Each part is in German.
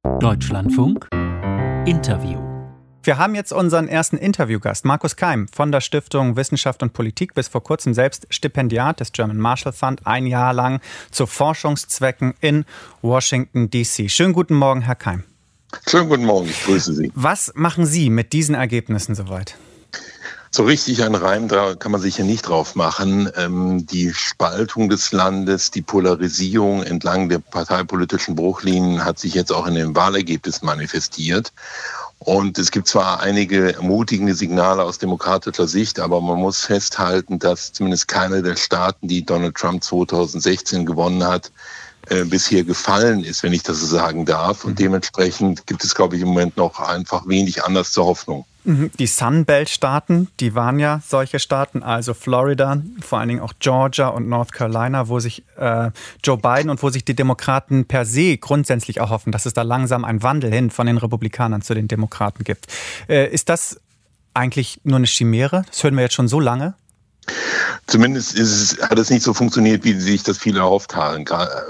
Deutschlandfunk Interview. Wir haben jetzt unseren ersten Interviewgast, Markus Keim von der Stiftung Wissenschaft und Politik, bis vor kurzem selbst Stipendiat des German Marshall Fund, ein Jahr lang zu Forschungszwecken in Washington, D.C. Schönen guten Morgen, Herr Keim. Schönen guten Morgen, ich grüße Sie. Was machen Sie mit diesen Ergebnissen soweit? So richtig einen Reim da kann man sich hier nicht drauf machen. Die Spaltung des Landes, die Polarisierung entlang der parteipolitischen Bruchlinien hat sich jetzt auch in den Wahlergebnissen manifestiert. Und es gibt zwar einige ermutigende Signale aus demokratischer Sicht, aber man muss festhalten, dass zumindest keiner der Staaten, die Donald Trump 2016 gewonnen hat, bisher gefallen ist, wenn ich das so sagen darf. Und dementsprechend gibt es, glaube ich, im Moment noch einfach wenig Anlass zur Hoffnung. Die Sunbelt-Staaten, die waren ja solche Staaten, also Florida, vor allen Dingen auch Georgia und North Carolina, wo sich Joe Biden und wo sich die Demokraten per se grundsätzlich auch hoffen, dass es da langsam einen Wandel hin von den Republikanern zu den Demokraten gibt. Ist das eigentlich nur eine Chimäre? Das hören wir jetzt schon so lange. Zumindest hat es nicht so funktioniert, wie sich das viele erhofft hatten.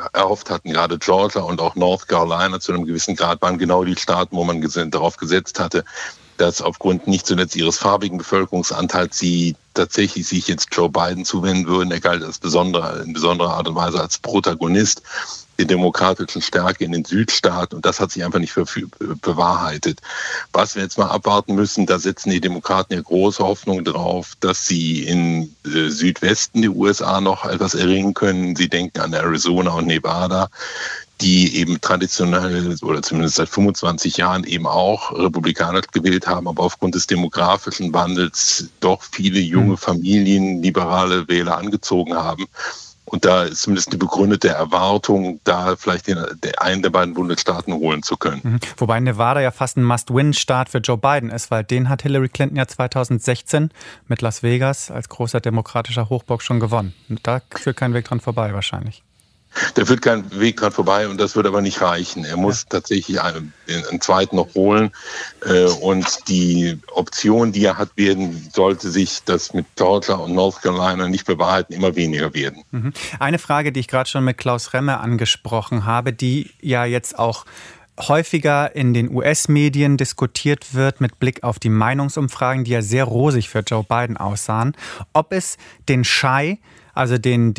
Gerade Georgia und auch North Carolina zu einem gewissen Grad waren genau die Staaten, wo man darauf gesetzt hatte, dass aufgrund nicht zuletzt ihres farbigen Bevölkerungsanteils sie tatsächlich sich jetzt Joe Biden zuwenden würden. Er galt als in besonderer Art und Weise als Protagonist der demokratischen Stärke in den Südstaaten, und das hat sich einfach nicht bewahrheitet. Was wir jetzt mal abwarten müssen, da setzen die Demokraten ja große Hoffnung drauf, dass sie in Südwesten der USA noch etwas erringen können. Sie denken an Arizona und Nevada, die eben traditionell oder zumindest seit 25 Jahren eben auch republikanisch gewählt haben, aber aufgrund des demografischen Wandels doch viele junge Familien, liberale Wähler angezogen haben. Und da ist zumindest die begründete Erwartung, da vielleicht einen der beiden Bundesstaaten holen zu können. Wobei Nevada ja fast ein Must-Win-Staat für Joe Biden ist, weil den hat Hillary Clinton ja 2016 mit Las Vegas als großer demokratischer Hochburg schon gewonnen. Und da führt kein Weg dran vorbei wahrscheinlich. Da führt kein Weg dran vorbei, und das wird aber nicht reichen. Er muss tatsächlich einen zweiten noch holen. Und die Option, die er hat, sollte sich das mit Georgia und North Carolina nicht bewahrheiten, immer weniger werden. Eine Frage, die ich gerade schon mit Klaus Remme angesprochen habe, die ja jetzt auch häufiger in den US-Medien diskutiert wird mit Blick auf die Meinungsumfragen, die ja sehr rosig für Joe Biden aussahen, ob es den Shy, also den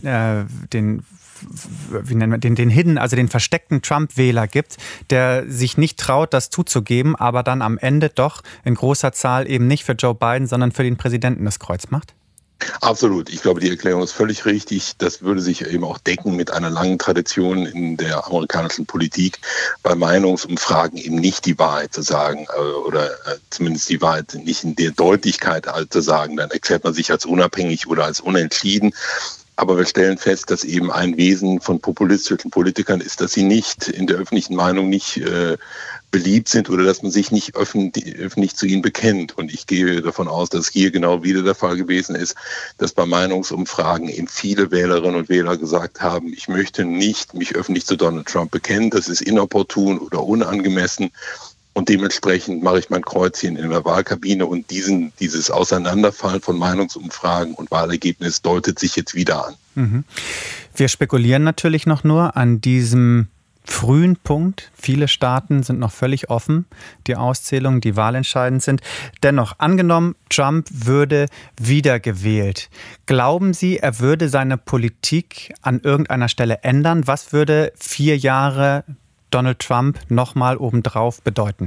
Hidden, also den versteckten Trump-Wähler gibt, der sich nicht traut, das zuzugeben, aber dann am Ende doch in großer Zahl eben nicht für Joe Biden, sondern für den Präsidenten das Kreuz macht? Absolut. Ich glaube, die Erklärung ist völlig richtig. Das würde sich eben auch decken mit einer langen Tradition in der amerikanischen Politik, bei Meinungsumfragen eben nicht die Wahrheit zu sagen oder zumindest die Wahrheit nicht in der Deutlichkeit zu sagen. Dann erklärt man sich als unabhängig oder als unentschieden. Aber wir stellen fest, dass eben ein Wesen von populistischen Politikern ist, dass sie nicht in der öffentlichen Meinung nicht beliebt sind oder dass man sich nicht öffentlich zu ihnen bekennt. Und ich gehe davon aus, dass hier genau wieder der Fall gewesen ist, dass bei Meinungsumfragen eben viele Wählerinnen und Wähler gesagt haben, ich möchte nicht mich öffentlich zu Donald Trump bekennen, das ist inopportun oder unangemessen. Und dementsprechend mache ich mein Kreuzchen in der Wahlkabine, und dieses Auseinanderfallen von Meinungsumfragen und Wahlergebnis deutet sich jetzt wieder an. Wir spekulieren natürlich noch nur an diesem frühen Punkt. Viele Staaten sind noch völlig offen, die Auszählungen, die wahlentscheidend sind. Dennoch, angenommen, Trump würde wiedergewählt. Glauben Sie, er würde seine Politik an irgendeiner Stelle ändern? Was würde 4 Jahre Donald Trump nochmal obendrauf bedeuten?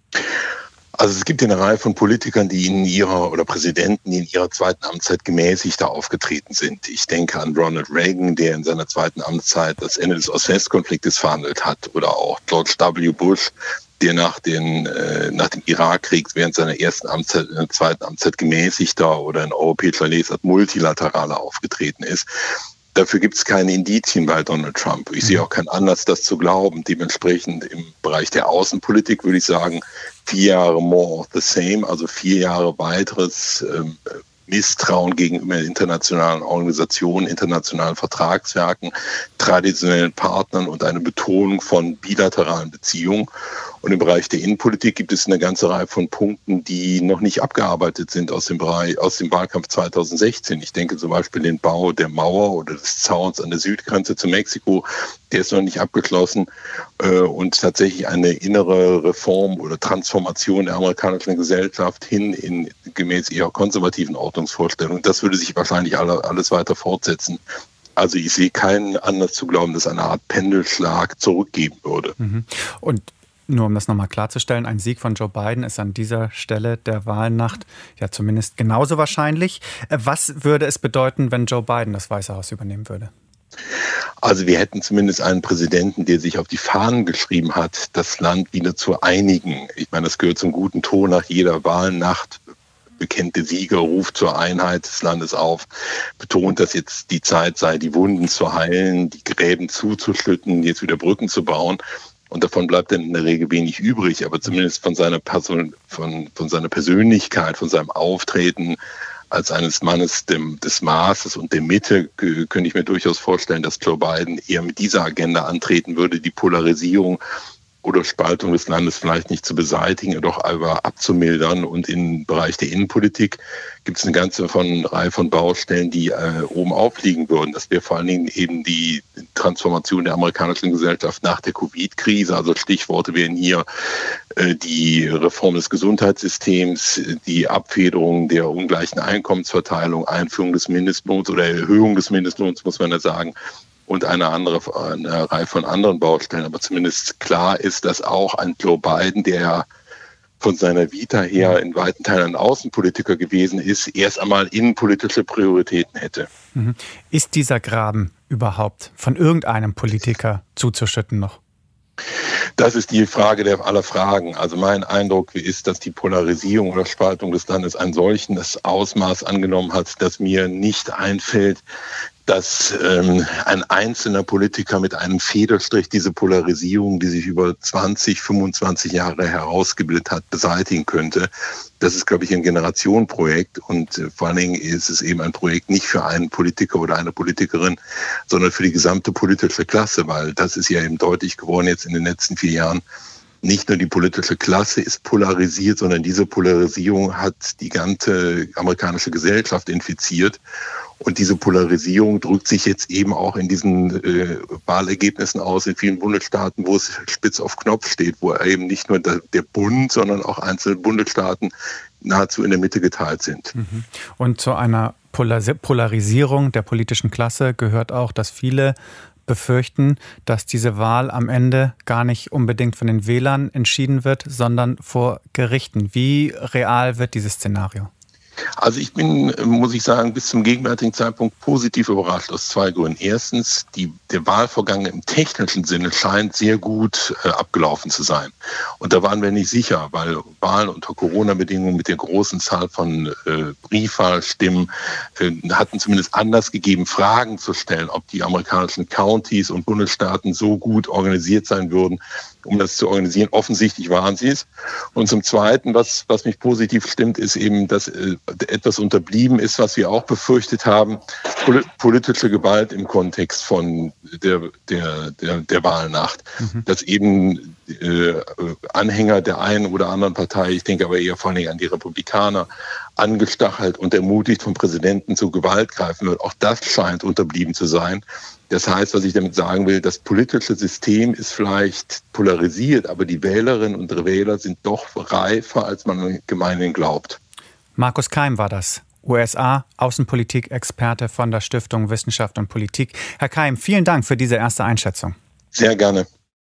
Also es gibt eine Reihe von Politikern, Präsidenten, die in ihrer zweiten Amtszeit gemäßigter aufgetreten sind. Ich denke an Ronald Reagan, der in seiner zweiten Amtszeit das Ende des Ost-West-Konfliktes verhandelt hat, oder auch George W. Bush, der nach dem Irakkrieg während seiner zweiten Amtszeit gemäßigter oder in europäischer Lesart multilateraler aufgetreten ist. Dafür gibt es keine Indizien bei Donald Trump. Ich sehe auch keinen Anlass, das zu glauben. Dementsprechend im Bereich der Außenpolitik würde ich sagen, 4 Jahre more of the same, also 4 Jahre weiteres Misstrauen gegenüber internationalen Organisationen, internationalen Vertragswerken, traditionellen Partnern und eine Betonung von bilateralen Beziehungen. Und im Bereich der Innenpolitik gibt es eine ganze Reihe von Punkten, die noch nicht abgearbeitet sind aus dem Wahlkampf 2016. Ich denke zum Beispiel den Bau der Mauer oder des Zauns an der Südgrenze zu Mexiko, der ist noch nicht abgeschlossen und tatsächlich eine innere Reform oder Transformation der amerikanischen Gesellschaft hin in gemäß eher konservativen Ordnungsvorstellungen. Das würde sich wahrscheinlich alles weiter fortsetzen. Also ich sehe keinen Anlass zu glauben, dass eine Art Pendelschlag zurückgeben würde. Und nur um das nochmal klarzustellen, ein Sieg von Joe Biden ist an dieser Stelle der Wahlnacht ja zumindest genauso wahrscheinlich. Was würde es bedeuten, wenn Joe Biden das Weiße Haus übernehmen würde? Also wir hätten zumindest einen Präsidenten, der sich auf die Fahnen geschrieben hat, das Land wieder zu einigen. Ich meine, das gehört zum guten Ton nach jeder Wahlnacht. Bekannte Sieger ruft zur Einheit des Landes auf, betont, dass jetzt die Zeit sei, die Wunden zu heilen, die Gräben zuzuschütten, jetzt wieder Brücken zu bauen. Und davon bleibt dann in der Regel wenig übrig, aber zumindest von seiner von seiner Persönlichkeit, von seinem Auftreten als eines Mannes des Maßes und der Mitte könnte ich mir durchaus vorstellen, dass Joe Biden eher mit dieser Agenda antreten würde, die Polarisierung oder Spaltung des Landes vielleicht nicht zu beseitigen, doch aber abzumildern. Und im Bereich der Innenpolitik gibt es eine ganze Reihe von Baustellen, die oben aufliegen würden. Das wäre vor allen Dingen eben die Transformation der amerikanischen Gesellschaft nach der Covid-Krise. Also Stichworte wären hier die Reform des Gesundheitssystems, die Abfederung der ungleichen Einkommensverteilung, Einführung des Mindestlohns oder Erhöhung des Mindestlohns, muss man ja sagen, und eine Reihe von anderen Baustellen. Aber zumindest klar ist, dass auch ein Joe Biden, der von seiner Vita her in weiten Teilen ein Außenpolitiker gewesen ist, erst einmal innenpolitische Prioritäten hätte. Ist dieser Graben überhaupt von irgendeinem Politiker zuzuschütten noch? Das ist die Frage aller Fragen. Also mein Eindruck ist, dass die Polarisierung oder Spaltung des Landes ein solches Ausmaß angenommen hat, dass mir nicht einfällt, dass ein einzelner Politiker mit einem Federstrich diese Polarisierung, die sich über 20, 25 Jahre herausgebildet hat, beseitigen könnte. Das ist, glaube ich, ein Generationenprojekt und vor allen Dingen ist es eben ein Projekt nicht für einen Politiker oder eine Politikerin, sondern für die gesamte politische Klasse, weil das ist ja eben deutlich geworden jetzt in den letzten 4 Jahren. Nicht nur die politische Klasse ist polarisiert, sondern diese Polarisierung hat die ganze amerikanische Gesellschaft infiziert. Und diese Polarisierung drückt sich jetzt eben auch in diesen Wahlergebnissen aus in vielen Bundesstaaten, wo es spitz auf Knopf steht, wo eben nicht nur der Bund, sondern auch einzelne Bundesstaaten nahezu in der Mitte geteilt sind. Und zu einer Polarisierung der politischen Klasse gehört auch, dass viele befürchten, dass diese Wahl am Ende gar nicht unbedingt von den Wählern entschieden wird, sondern vor Gerichten. Wie real wird dieses Szenario? Also ich bin, muss ich sagen, bis zum gegenwärtigen Zeitpunkt positiv überrascht aus 2 Gründen. Erstens, der Wahlvorgang im technischen Sinne scheint sehr gut abgelaufen zu sein. Und da waren wir nicht sicher, weil Wahlen unter Corona-Bedingungen mit der großen Zahl von Briefwahlstimmen hatten zumindest Anlass gegeben, Fragen zu stellen, ob die amerikanischen Countys und Bundesstaaten so gut organisiert sein würden, um das zu organisieren. Offensichtlich waren sie es. Und zum Zweiten, was mich positiv stimmt, ist eben, dass etwas unterblieben ist, was wir auch befürchtet haben, politische Gewalt im Kontext von der Wahlnacht. Dass eben Anhänger der einen oder anderen Partei, ich denke aber eher vor allem an die Republikaner, angestachelt und ermutigt vom Präsidenten zu Gewalt greifen wird. Auch das scheint unterblieben zu sein. Das heißt, was ich damit sagen will, das politische System ist vielleicht polarisiert, aber die Wählerinnen und Wähler sind doch reifer, als man gemeinhin glaubt. Markus Keim war das, USA-Außenpolitik-Experte von der Stiftung Wissenschaft und Politik. Herr Keim, vielen Dank für diese erste Einschätzung. Sehr gerne.